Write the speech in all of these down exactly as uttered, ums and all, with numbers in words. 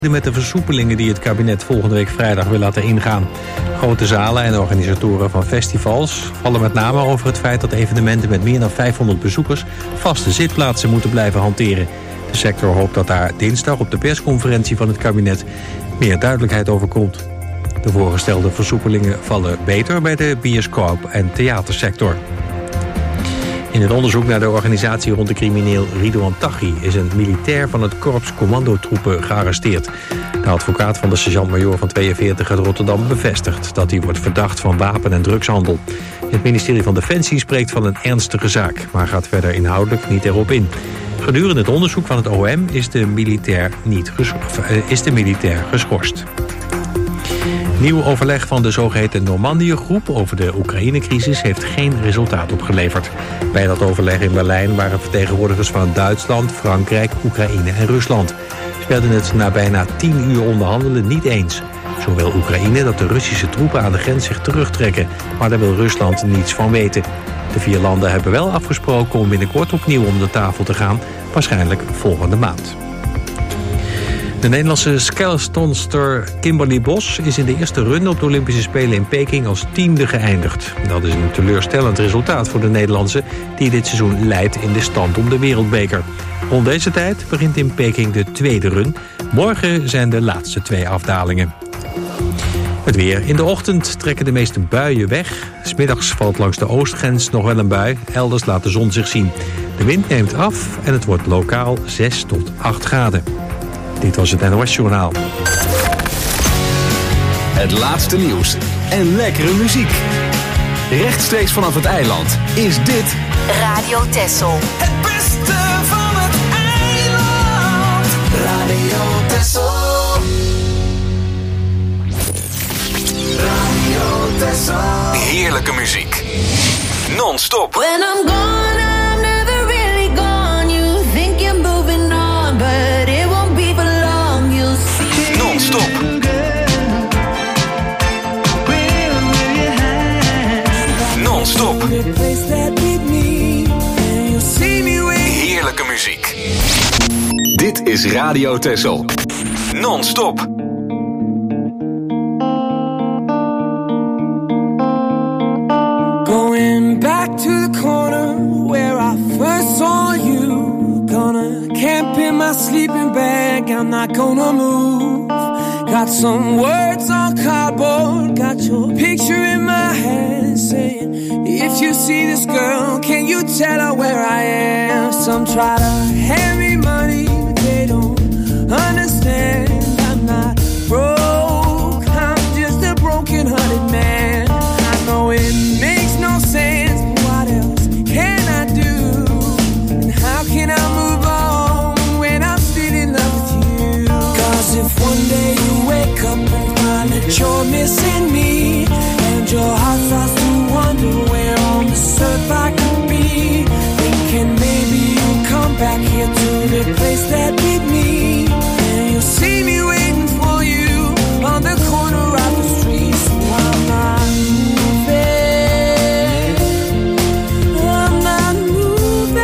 met de versoepelingen die het kabinet volgende week vrijdag wil laten ingaan. Grote zalen en organisatoren van festivals vallen met name over het feit dat evenementen met meer dan vijfhonderd bezoekers vaste zitplaatsen moeten blijven hanteren. De sector hoopt dat daar dinsdag op de persconferentie van het kabinet meer duidelijkheid over komt. De voorgestelde versoepelingen vallen beter bij de bioscoop- en theatersector. In het onderzoek naar de organisatie rond de crimineel Ridouan Taghi is een militair van het korps commandotroepen gearresteerd. De advocaat van de sergeant-majoor van tweeënveertig uit Rotterdam bevestigt dat hij wordt verdacht van wapen- en drugshandel. Het ministerie van Defensie spreekt van een ernstige zaak, maar gaat verder inhoudelijk niet erop in. Gedurende het onderzoek van het O M is de militair, niet ges- is de militair geschorst. Nieuw overleg van de zogeheten Normandië-groep over de Oekraïne-crisis heeft geen resultaat opgeleverd. Bij dat overleg in Berlijn waren vertegenwoordigers van Duitsland, Frankrijk, Oekraïne en Rusland. Ze werden het na bijna tien uur onderhandelen niet eens. Zo wil Oekraïne dat de Russische troepen aan de grens zich terugtrekken, maar daar wil Rusland niets van weten. De vier landen hebben wel afgesproken om binnenkort opnieuw om de tafel te gaan, waarschijnlijk volgende maand. De Nederlandse skeletonster Kimberly Bos is in de eerste run op de Olympische Spelen in Peking als tiende geëindigd. Dat is een teleurstellend resultaat voor de Nederlandse die dit seizoen leidt in de stand om de wereldbeker. Rond deze tijd begint in Peking de tweede run. Morgen zijn de laatste twee afdalingen. Het weer. In de ochtend trekken de meeste buien weg. 'S Middags valt langs de oostgrens nog wel een bui. Elders laat de zon zich zien. De wind neemt af en het wordt lokaal zes tot acht graden. Dit was het N O S-journaal. Het laatste nieuws en lekkere muziek. Rechtstreeks vanaf het eiland is dit Radio Texel. Het beste van het eiland. Radio Texel. Radio Texel. heerlijke muziek. Non-stop. When I'm gone, I'm never really gone. You think you're moving on, but it won't be for long. You'll see. Non-stop. Non-stop. Heerlijke muziek. Dit is Radio Texel. Non-stop. Going back to the corner where I first saw you. Gonna camp in my sleeping bag, I'm not gonna move. Got some words on cardboard, got your picture in my head saying, if you see this girl, can you tell her where I am? Some try to hand me money, but they don't understand. I'm not broke, I'm just a broken-hearted man. I know it makes no sense, but what else can I do? And how can I move on when I'm still in love with you? Cause if one day you wake up and find that you're missing me, and your heart starts to wonder where on this earth I could be, thinking maybe you'll come back here to the place that beat me, and you'll see me waiting for you on the corner of the street. So I'm not moving, I'm not moving.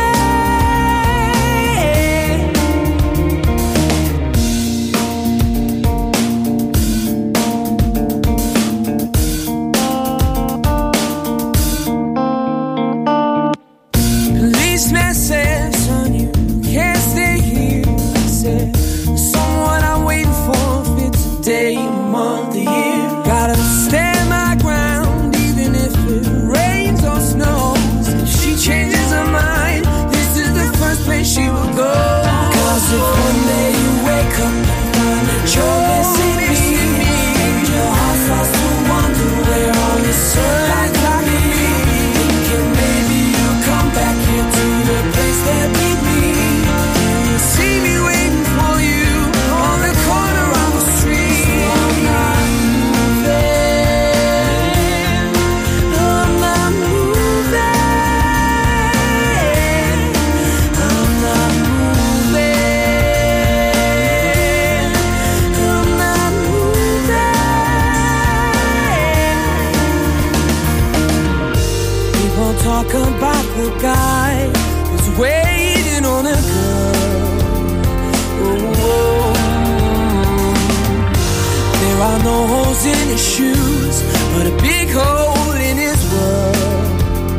Policeman said, son, you can't stay here. I said, someone I'm waiting for fits a day, a month, a year. Gotta stand my ground, even if it rains or snows. If she changes her mind, this is the first place she will go. Cause if one day you wake up and find that you're missing me, and your heart starts to wonder where all this earth I could be, thinking maybe you'll come back here to the place that beat me, and you'll see me waiting for you on the corner of the street. I'm not moving, I'm not moving, I'm not moving, I'm not moving. People talk about the guy who's waiting on a girl. Oh, There are no holes in his shoes, but a big hole in his world.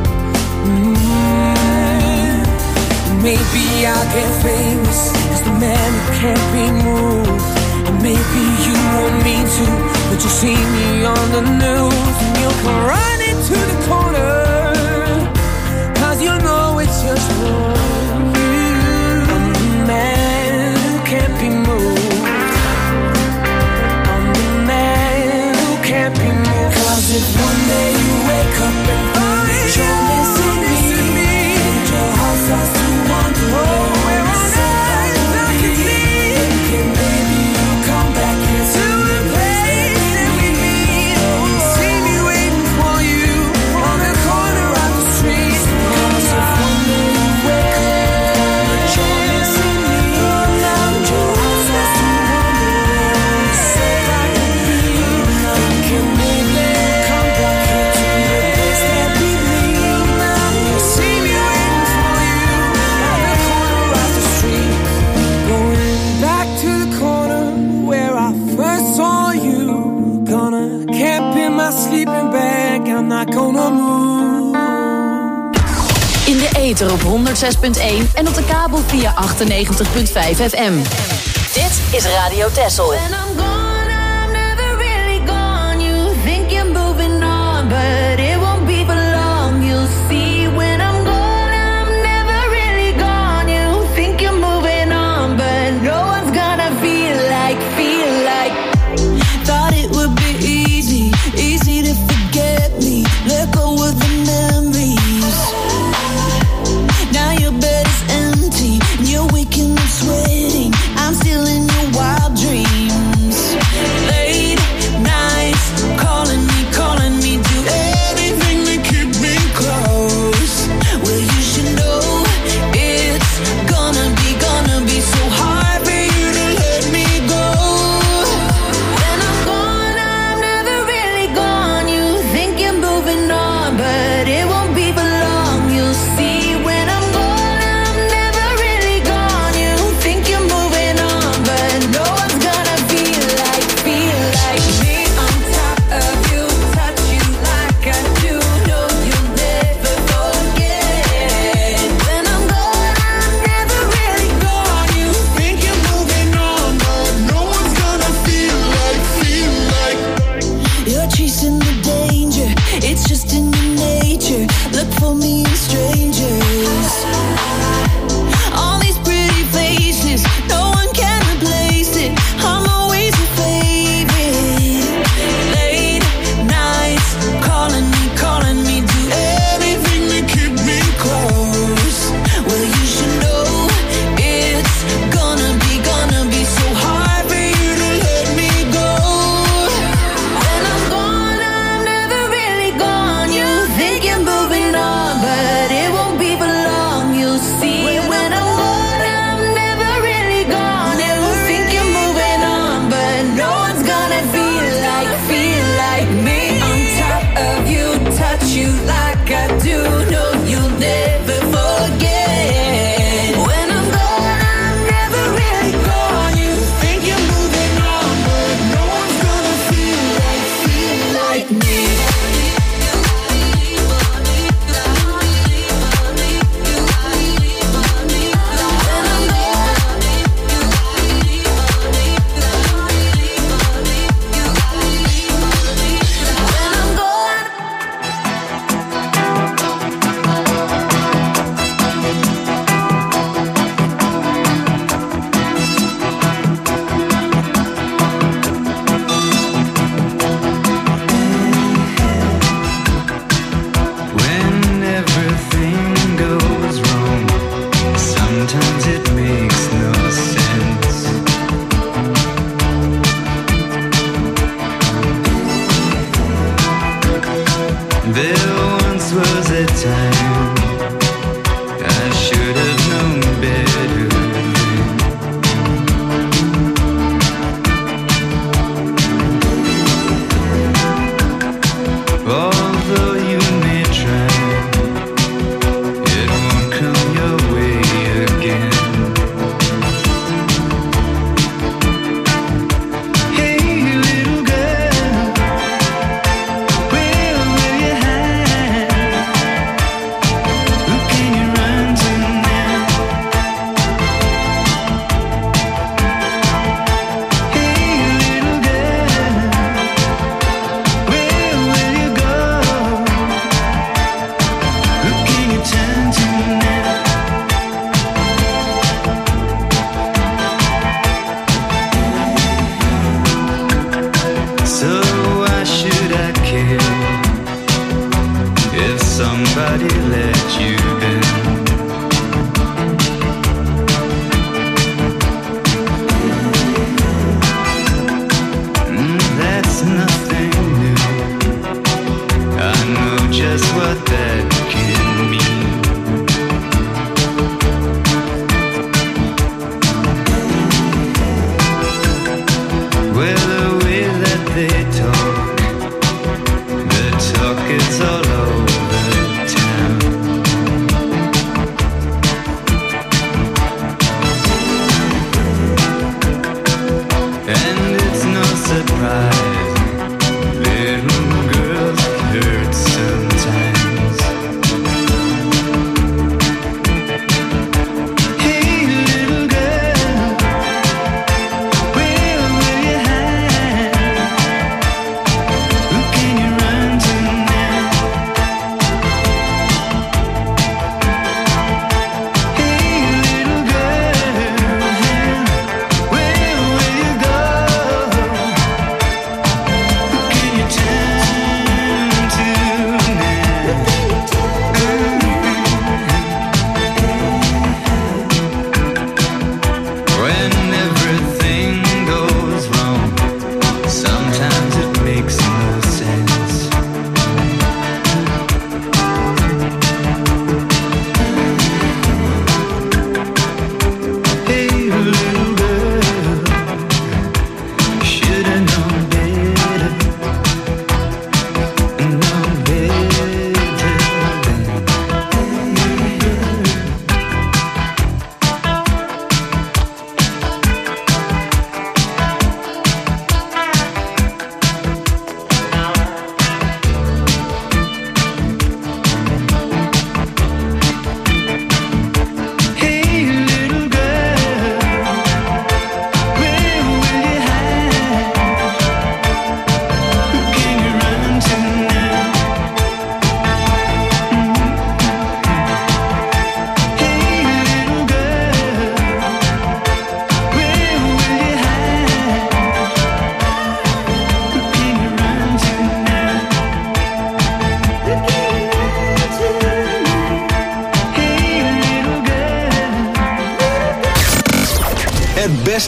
Mm. Maybe I'll get famous as the man who can't be moved. And maybe you won't mean to, but you'll see me on the news. And you'll come running to the corner, cause you know it's just for you. I'm the man who can't be moved. I'm the man who can't be moved. Cause if one day you wake up and find you're missing me, and your heart starts to wonder, oh, where on earth I can be, then maybe you'll come back here to the place that we meet. See me waiting for you on the corner of the street. Cause if one day you wake up and you're missing me, and your heart starts to wonder where on earth I can be, then can maybe you'll come back here to the place that we meet. You'll see me waiting for you on the corner of the street. Going back to the corner where I first saw you. Gonna camp in my sleeping bag, I'm not gonna move. In de ether op honderd zes punt één en op de kabel via achtennegentig punt vijf F M. Dit is Radio Texel. When I'm gone, I'm never really gone. You think you're moving on, but it won't be for long. You'll see when I'm gone, I'm never really gone. You think you're moving on, but no one's gonna feel like, feel like. Thought it would be easy, easy to forget me. Let go of the memories. Now your bed is empty, and you're waking up sweating. I'm still in your wild dreams.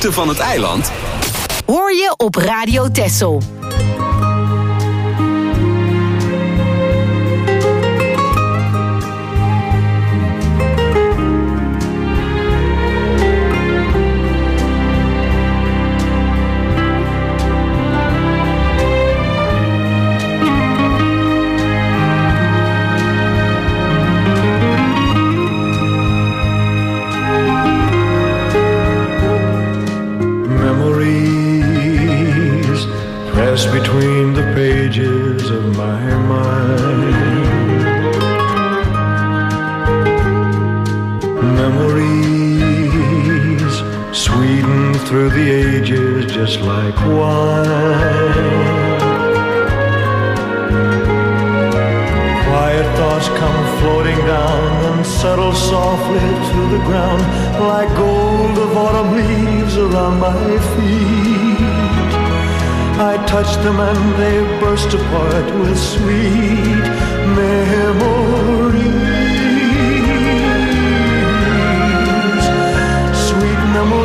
mooiste van het eiland hoor je op Radio Texel. Between the pages of my mind, memories sweeten through the ages just like wine. Quiet thoughts come floating down and settle softly to the ground like gold of autumn leaves around my feet. I touch them and they burst apart with sweet memories. Sweet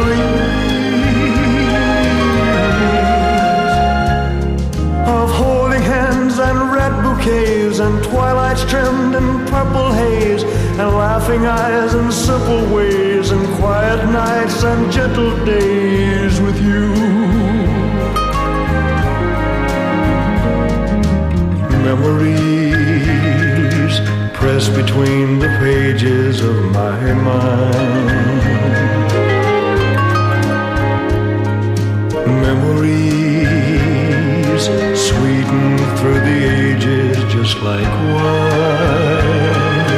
memories of holding hands and red bouquets and twilights trimmed in purple haze and laughing eyes and simple ways and quiet nights and gentle days with you. Memories pressed between the pages of my mind. Memories sweeten through the ages just like wine.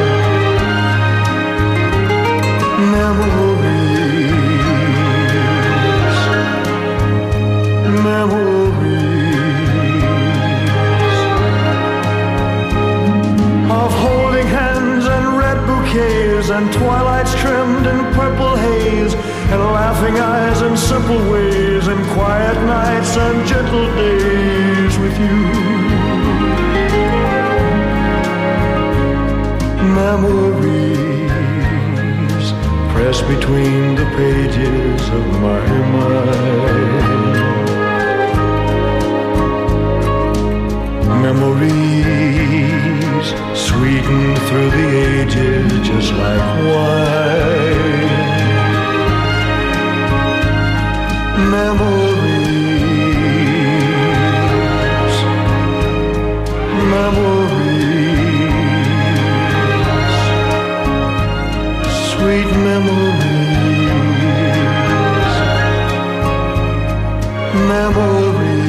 Memories, memories of holding hands and red bouquets and twilights trimmed in purple haze and laughing eyes and simple ways and quiet nights and gentle days with you. Memories pressed between the pages of my mind. Memories sweeten through the ages just like wine. Memories, memories, sweet memories, memories.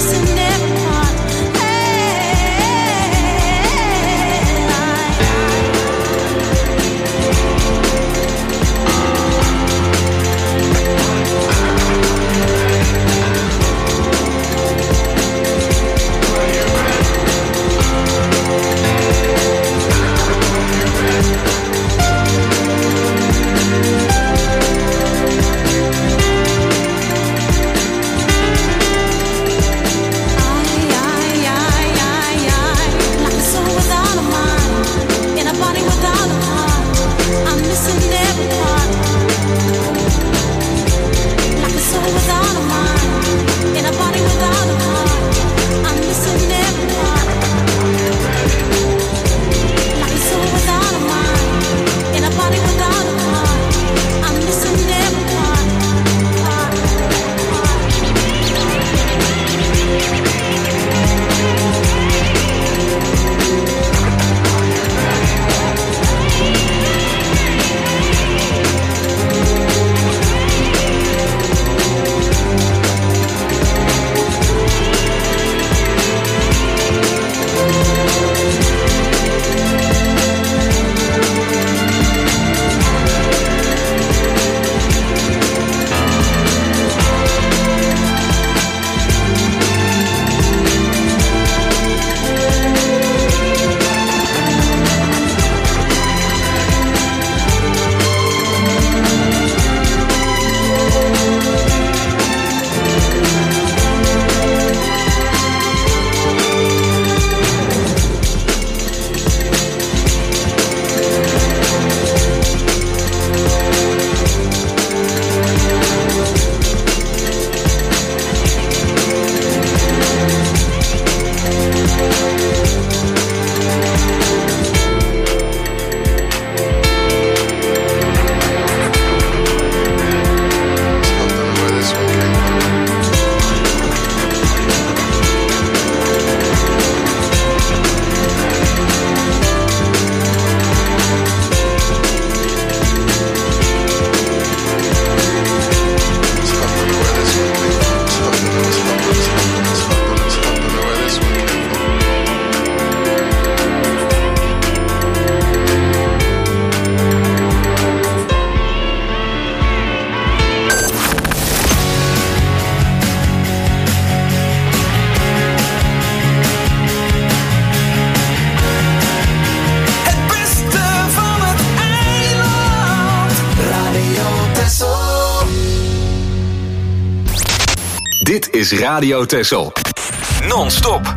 Dit is Radio Texel. Non-stop.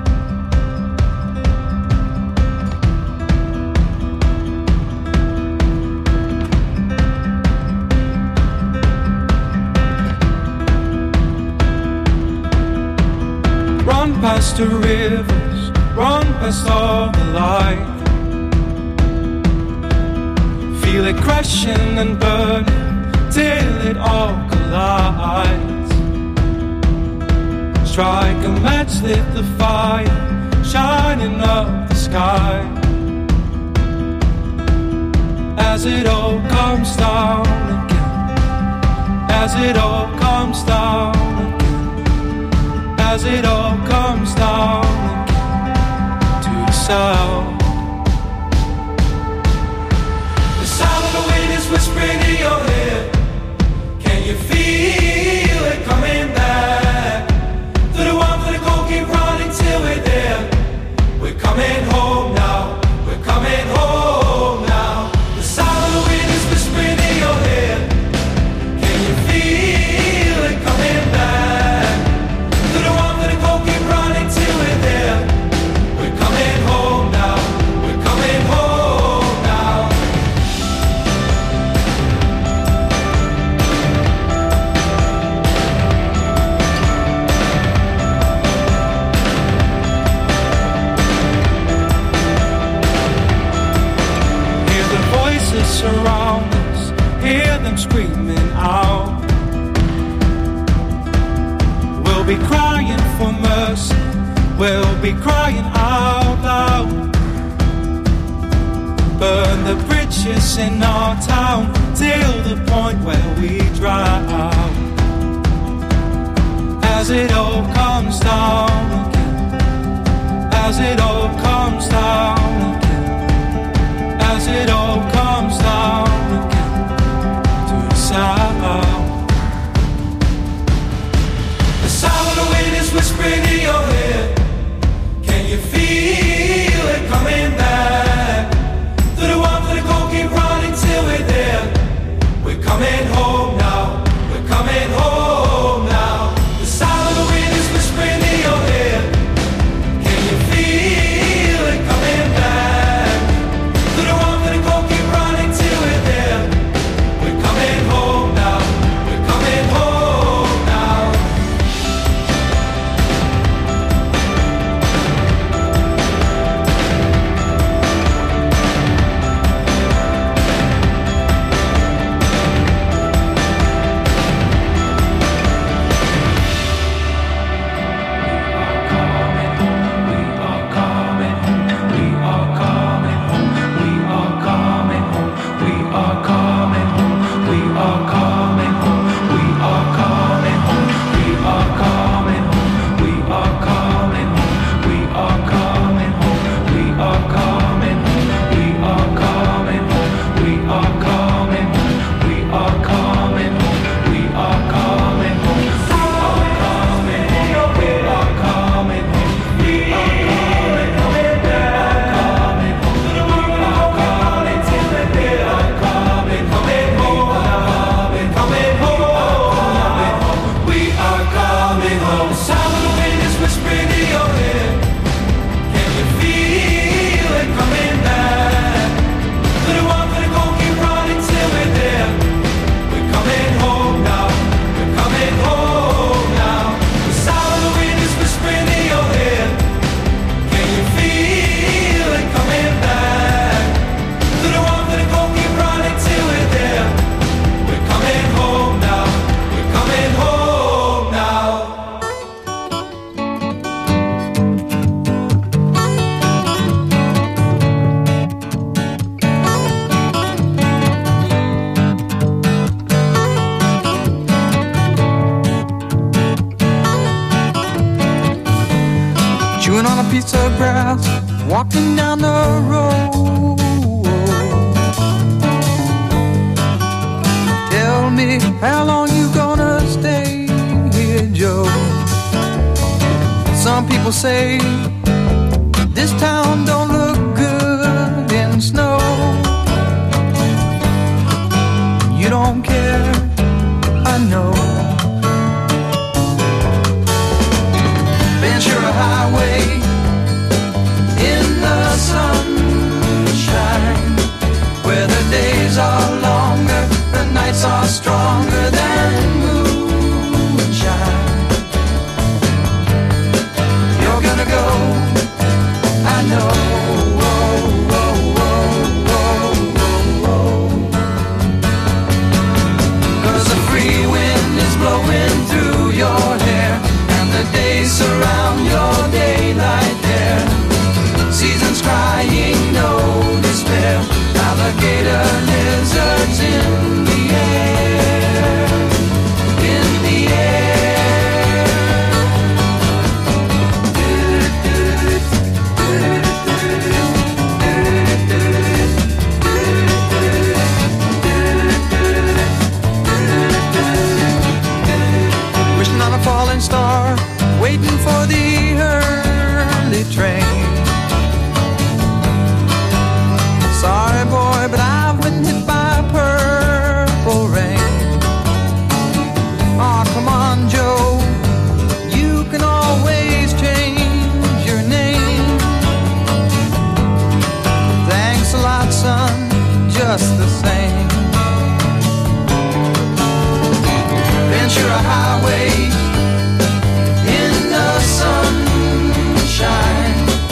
Run past the rivers, run past all the light. Feel it crashing and burning till it all collides. Strike a match, lit the fire, shining up the sky. As it all comes down again, as it all comes down again, as it all comes down again to the sound. The sound of the wind is whispering in your head. Can you feel it coming back? To the one for the goal, keep running till we're there. We're coming home now, we're coming home now. The sound of the wind is whispering in your head. Can you feel it coming back? To the one for the goal, keep running till we're there. We're coming home now, we're coming home now. Surround us, hear them screaming out. We'll be crying for mercy, we'll be crying out loud. Burn the bridges in our town till the point where we drown. As it all comes down as it all comes down again, as it all comes down again to the sound. The sound of the wind is whispering in your head. Can you feel it coming back? Through the warmth of the cold, keep running till we're there. We're coming home now, we're coming home now. The sound of the wind is whispering in your head. Can you feel it coming back? Through the warmth of the cold, keep running till we're there. We're coming home now, we're coming home now. Chewing on a piece of grass, walking down the road. Tell me, how long you gonna stay here, Joe? Some people say this town don't look good in snow. You don't care, I know. Ventura Highway in the sunshine, where the days are longer, the nights are stronger than moonshine. You're gonna go, I know. Oh, oh, oh, oh, oh, oh. 'Cause the free wind is blowing through your hair, the days surround your daylight there. Seasons crying, no despair. Alligator lizards in the air, in the air. Wishing on a falling star, waiting for the early train. Sorry boy, but I've been hit by purple rain. Oh, come on, Joe, you can always change your name. Thanks a lot, son, just the same. Ventura Highway, sunshine,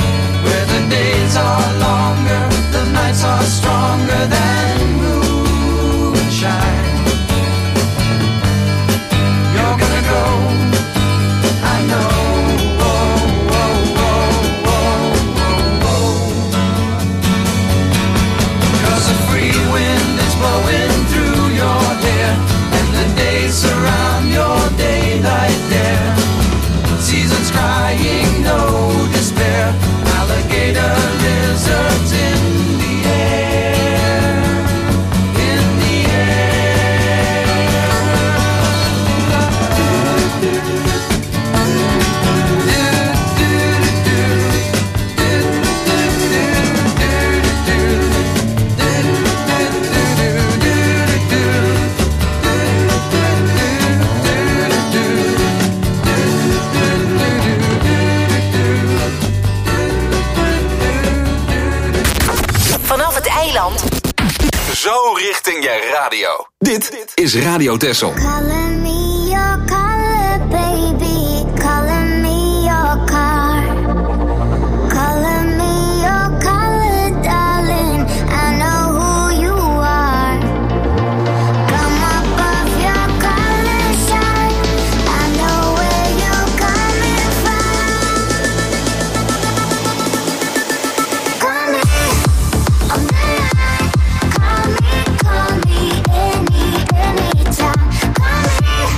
richting je radio. Dit is Radio Texel. Calling me your color, baby. Calling me your car. Calling me your color, darling. I know who you are. Come up off your color shine. I know where you're coming from. Call me on the line. Call me, call me any, anytime. Call me.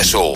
Texel.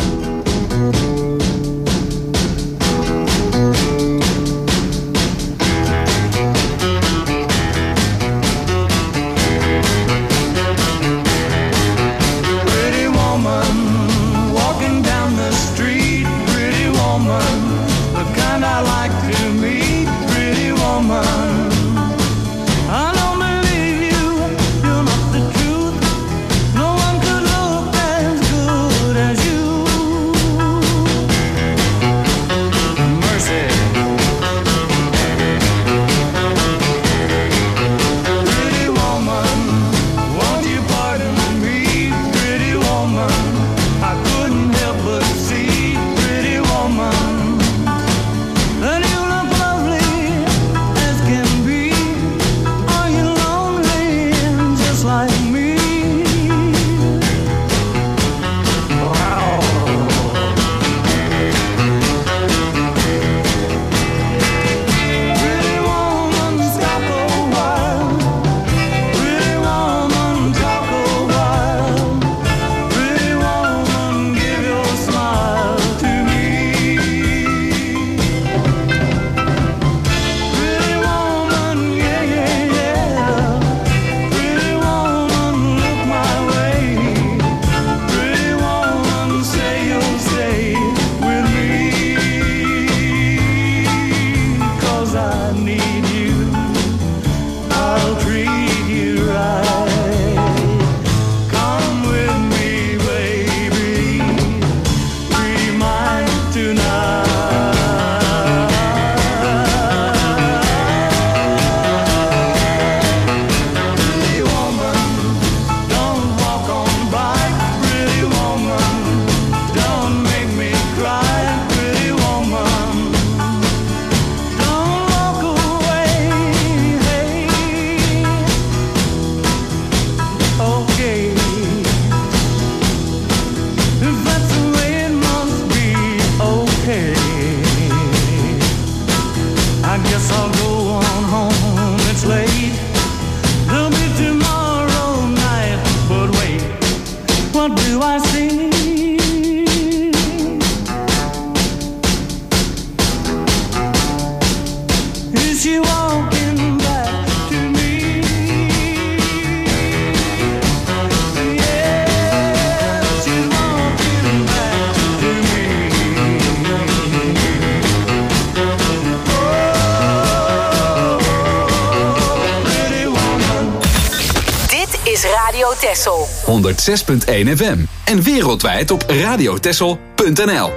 Texel. honderdzes punt één F M en wereldwijd op radiotexel punt n l.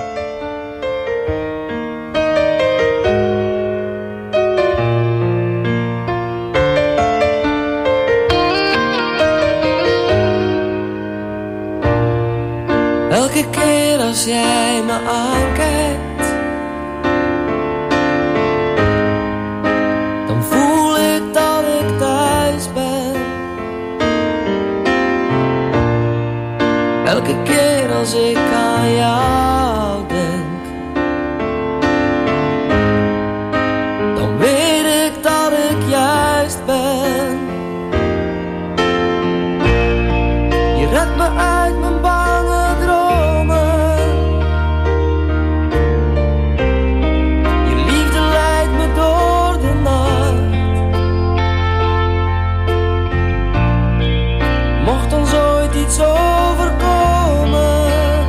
Elke keer als jij me aankijkt, dan voel ik dat ik thuis ben. Elke keer als ik aan jou denk, dan weet ik dat ik juist ben. Je redt me uit mijn bange dromen, je liefde leidt me door de nacht. Mocht ons ooit iets overkomen,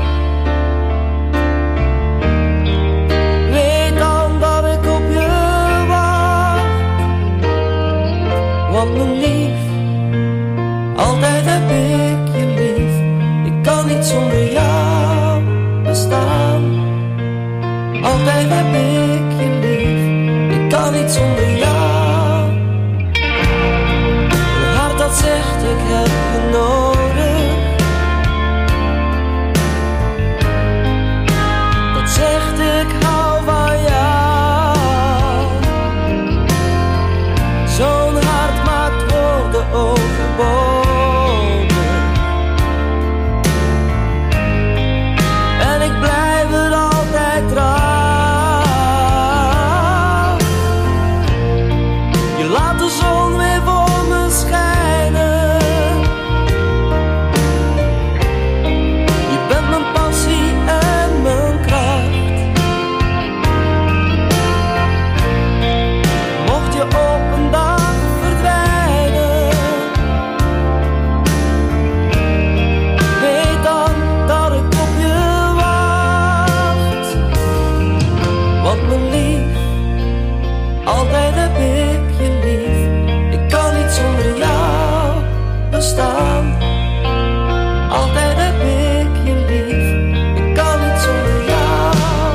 weet dan dat ik op je wacht. Want mijn lief, altijd heb ik je lief. Ik kan niet zonder jou bestaan. Altijd heb ik je lief. Ik kan niet zonder jou. Een hart dat zegt ik heb je nodig, dat zegt ik hou van jou. Zo'n hart maakt woorden overbodig. En ik blijf het altijd trouw. bestaan. Altijd heb ik je lief, ik kan niet zonder jou.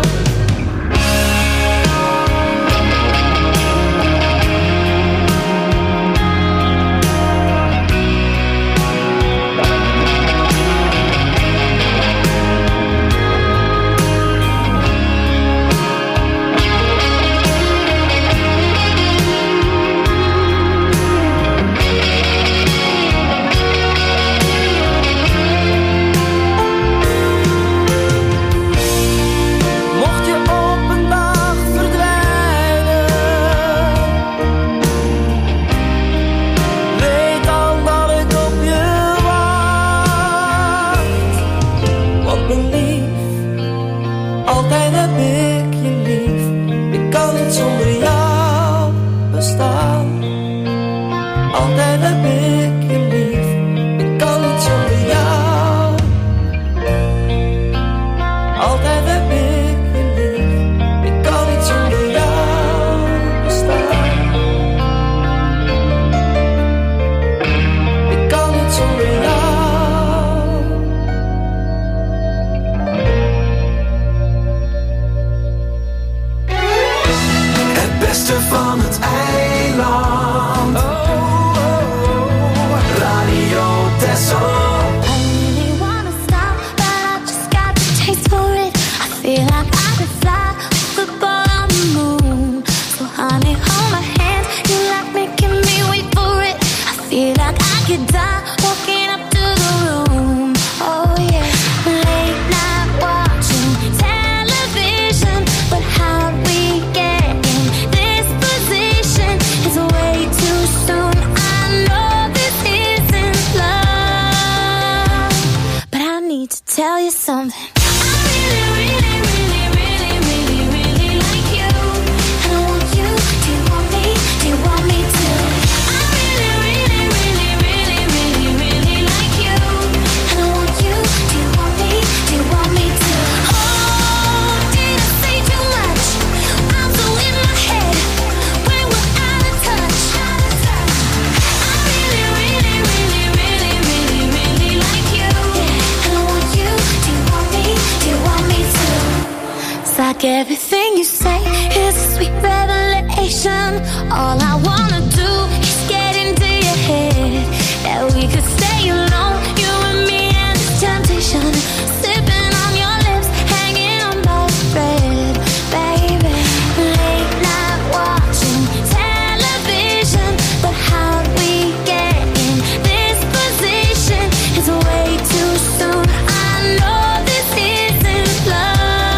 Everything you say is a sweet revelation. All I wanna do is get into your head. That we could stay alone, you and me and this temptation. Sipping on your lips, hanging on by a thread. Baby, late night watching television. But how we get in this position is way too soon. I know this isn't love.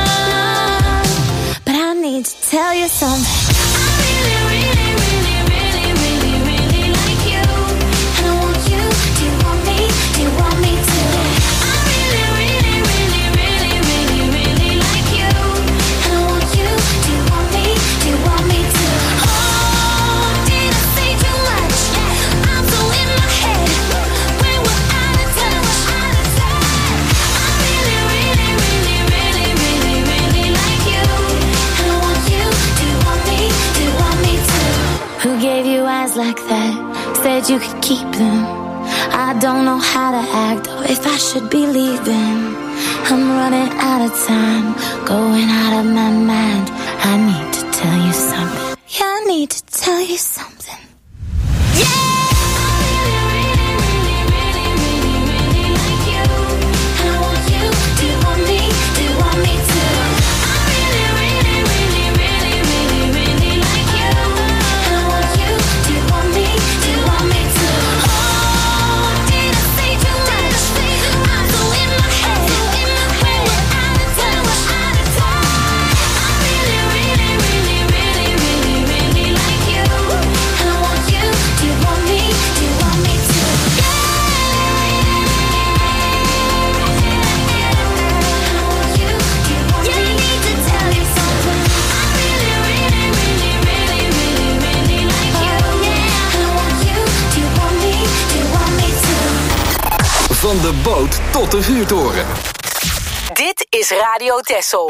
Tell you something. I really, really, really, really, really, really like you. And I want you. Do you want me? Do you want me to? I really, really, really, really, really, really like you. And I want you. Do you want me? Do you want me to? Oh, did I say too much? I'm so in my head. When we're out of touch, out of touch. I really, really, really, really, really, really like you. Who gave you eyes like that? Said you could keep them. I don't know how to act or if I should be leaving. I'm running out of time, going out of my mind. I need to tell you something. Yeah, I need to tell you something. Yeah! Van de boot tot de vuurtoren. Dit is Radio Texel.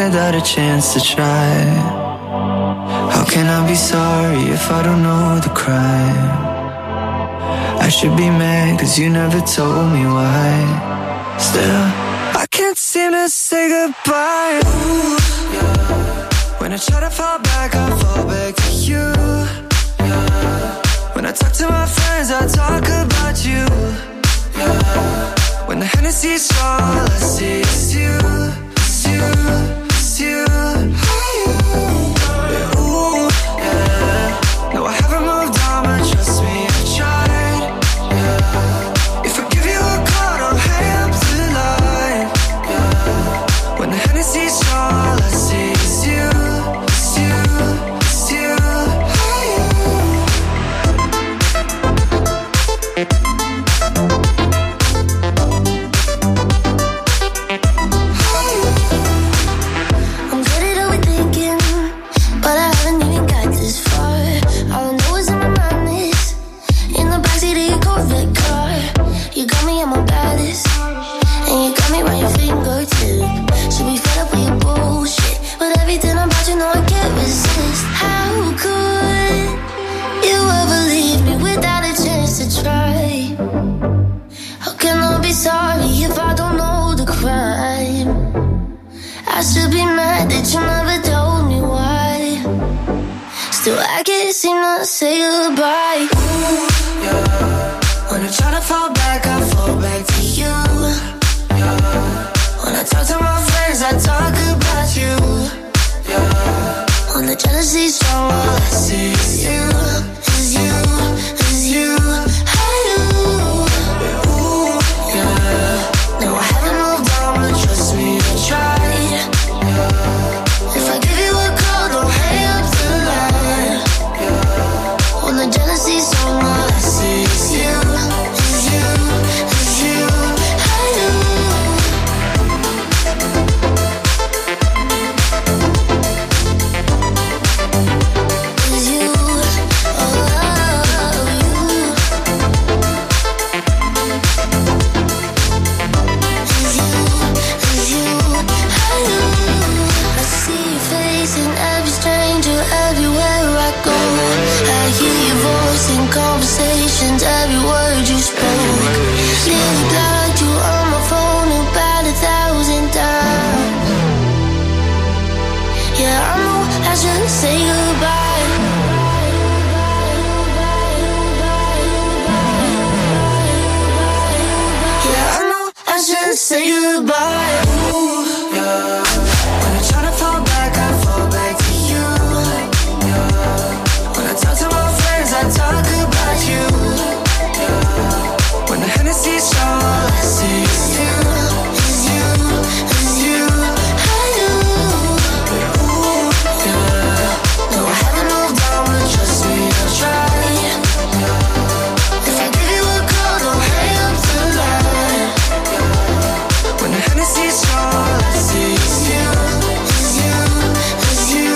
without a chance to try. How can I be sorry if I don't know the crime? I should be mad cause you never told me why. Still, I can't seem to say goodbye. Ooh, yeah. When I try to fall back, I fall back to you. Yeah. When I talk to my friends, I talk about you. Yeah. When the Hennessy's all I see is you, it's you, it's you. Yeah, ooh, yeah. No, I haven't moved on, but trust me, I tried. Yeah. If I give you a call, don't hang up the line. Yeah. When the Hennessy's all I see is you, it's you, it's you. I should be mad that you never told me why. Still, I can't seem to say goodbye. Ooh, yeah. When I try to fall back, I fall back to you. Yeah. When I talk to my friends, I talk about you. Yeah. When the jealousy's strong, all I see is you, is you, is you. Say goodbye. Ooh, yeah. When I try to fall back, I fall back to you. Yeah. When I talk to my friends, I talk about you. Yeah. When the Hennessy's all I see is you, is you, is you. Ooh, yeah. No, I haven't moved on, but trust me, I'll try. Yeah. If I give you a call, don't hang up the line. When the Hennessy's all I see is you, is you, is you.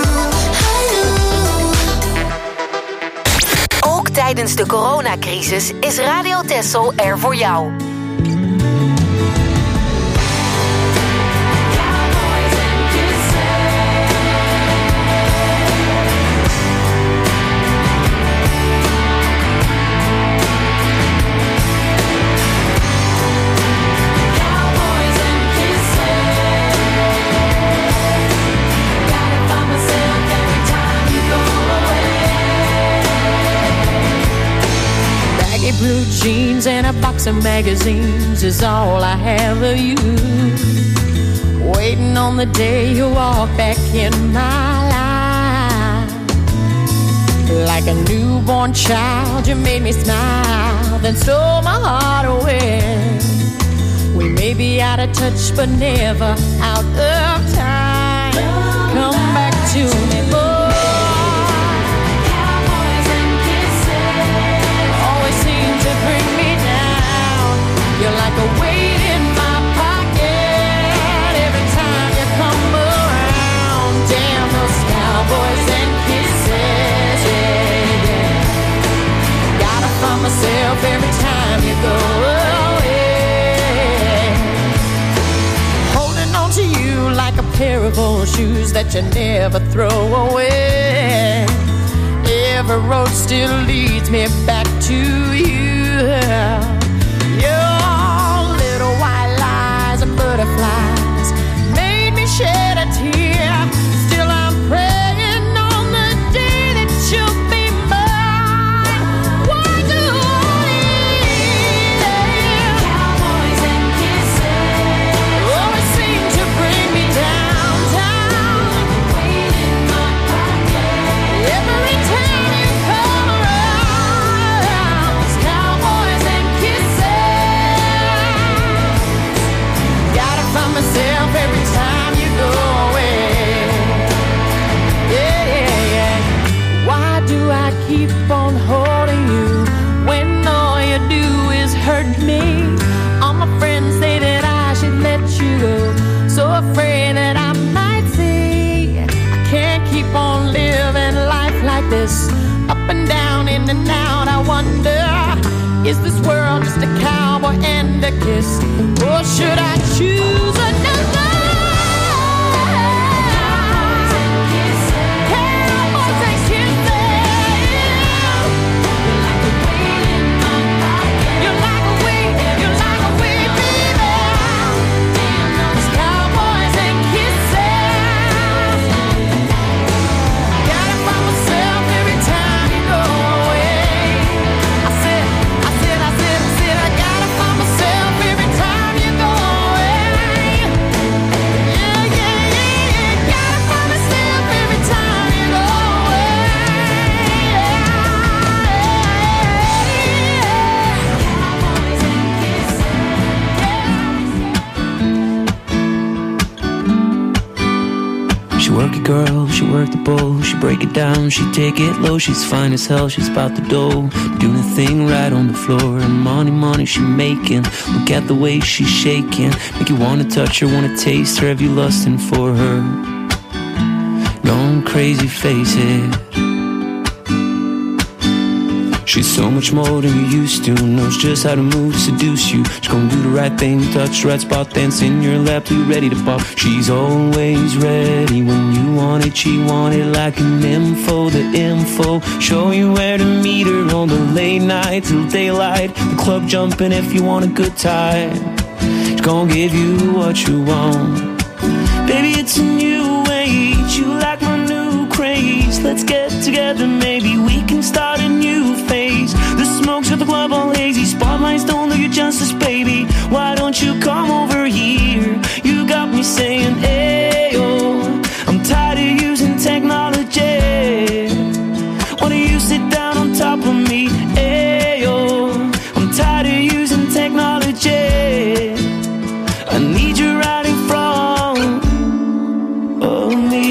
Ook tijdens de coronacrisis is Radio Texel er voor jou. Blue jeans and a box of magazines is all I have of you. Waiting on the day you walk back in my life. Like a newborn child, you made me smile, then stole my heart away. We may be out of touch, but never out of time. Come back to me, boy. You're like a weight in my pocket every time you come around. Damn those cowboys and kisses, yeah, yeah. Gotta find myself every time you go away. Holding on to you like a pair of old shoes that you never throw away. Every road still leads me back to you. Your little white lies and butterflies made me shed a tear. Still I'm praying on the day that you'll be mine. Why do I need them? Cowboys and kisses always seem to bring me downtown. Wait in my pocket every time you come around. Those cowboys and kisses gotta find myself every time you go away. Yeah, yeah, yeah. Why do I keep on holding you when all you do is hurt me? All my friends say that I should let you go, so afraid that I might say I can't keep on living life like this, up and down, in and out. I wonder, is this world just a cowboy and a kiss, or should I choose another? Cowboys and kisses. Cowboys and kisses. You're like a weight, you're like a weight, baby. Those cowboys and kisses. Gotta find myself every time you go away. I said, I said, I said, I said, I gotta find myself every time you go away. Yeah, yeah, yeah, gotta find myself every time you go She work it, girl, she work the bowl. She break it down, she take it low. She's fine as hell, she's about the dough. Doing a thing right on the floor. And money, money she making. Look at the way she's shaking. Make you wanna touch her, wanna taste her. Have you lusting for her? Going crazy, face it. She's so much more than you used to. Knows just how to move to seduce you. She's gonna do the right thing, touch the right spot, dance in your lap till you're ready to pop. She's always ready when you want it. She want it like an info, the info. Show you where to meet her on the late night till daylight. The club jumping if you want a good time. She's gonna give you what you want. Baby, it's a new age. You like my new craze. Let's get together, maybe we can start a new phase. The smokes at the club all hazy. Spotlights don't do you justice, baby. Why don't you come over here? You got me saying, ayo. I'm tired of using technology. Why don't you sit down on top of me? Ayo. I'm tired of using technology. I need you right in front of me.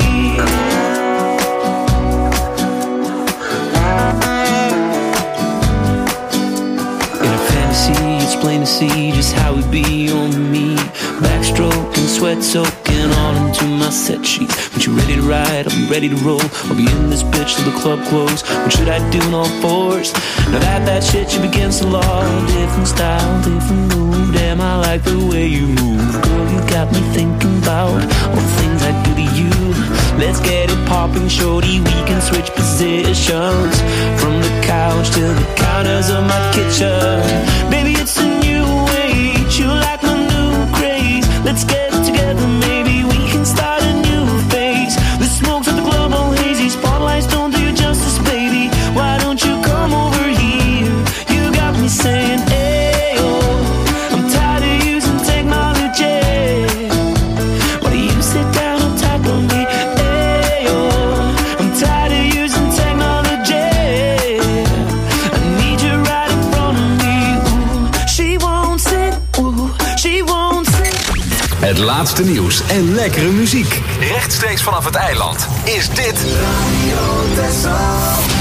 It's plain to see just how it be on me. Backstroking, sweat soaking all into my set sheets. When you're ready to ride, I'll be ready to roll. I'll be in this bitch till the club close. What should I do in all fours? Now that that shit you against the law. Different style, different move. Damn, I like the way you move. Girl, you got me thinking about all the things I do to you. Let's get it popping, shorty. We can switch positions from the couch to the counters of my kitchen. Baby, it's a new age. You like my new craze. Let's get together, maybe we can start a new phase. The smokes at the club all hazy. Spotlights don't do you justice, baby. Why don't you come over here? You got me saying, ayo. I'm tired of using technology. Why do you sit down on top of me? Ayo. I'm tired of using technology. I need you right in front of me. Ooh, she won't sit. Ooh, she won't sit. Het laatste nieuws en lekkere muziek. Rechtstreeks vanaf het eiland is dit Radio Texel.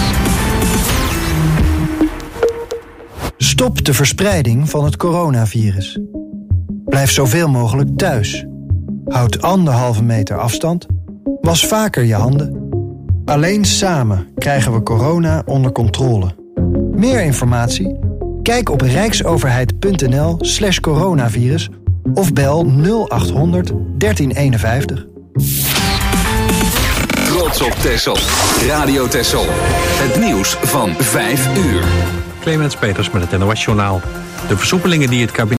Stop de verspreiding van het coronavirus. Blijf zoveel mogelijk thuis. Houd anderhalve meter afstand. Was vaker je handen. Alleen samen krijgen we corona onder controle. Meer informatie? Kijk op rijksoverheid.nl slash coronavirus of bel nul acht honderd dertien eenenvijftig. trots op Texel. Radio Texel. Het nieuws van vijf uur. Clemens Peters met het N O S-journaal. De versoepelingen die het kabinet